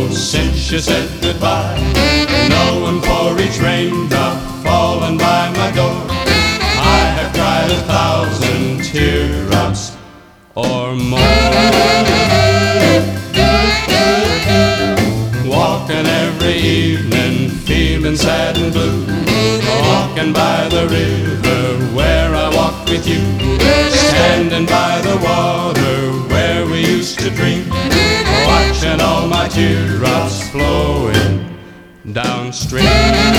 window since you said goodbye, knowing for each raindrop falling by my door, I have cried 1,000 teardrops or more. Walking every evening, feeling sad and blue, walking by the river where I walked with you, standing by the water where we used to dream, watching all my teardrops flowing downstream.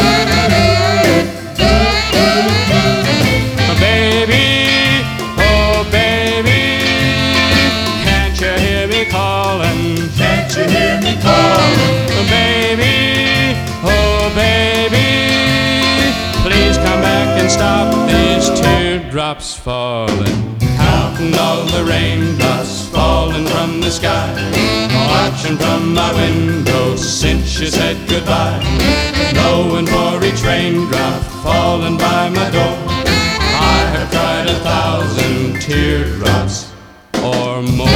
Baby, oh baby, can't you hear me calling? Can't you hear me calling? Baby, oh baby, please come back and stop these teardrops falling. Counting all the raindrops falling from the sky, watching from my window since you said goodbye, knowing for each raindrop falling by my door, I have cried 1,000 teardrops or more.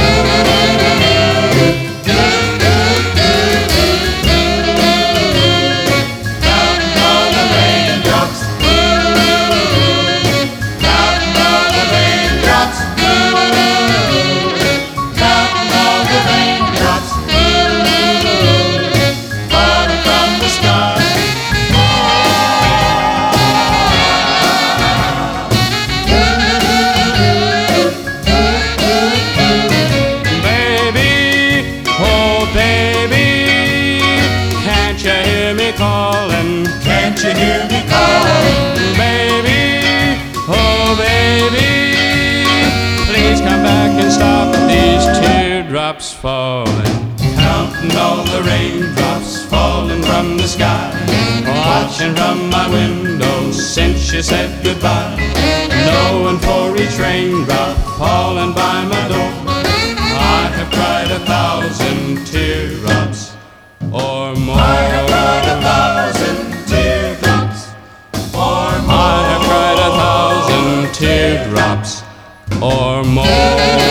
Calling, can't you hear me calling? Baby, oh baby, please come back and stop these teardrops falling. Counting all the raindrops falling from the sky, watching from my window since you said goodbye, knowing for each raindrop falling by my door, I have cried 1,000 teardrops or more. I have cried 1,000 teardrops or more. I have cried 1,000 teardrops or more.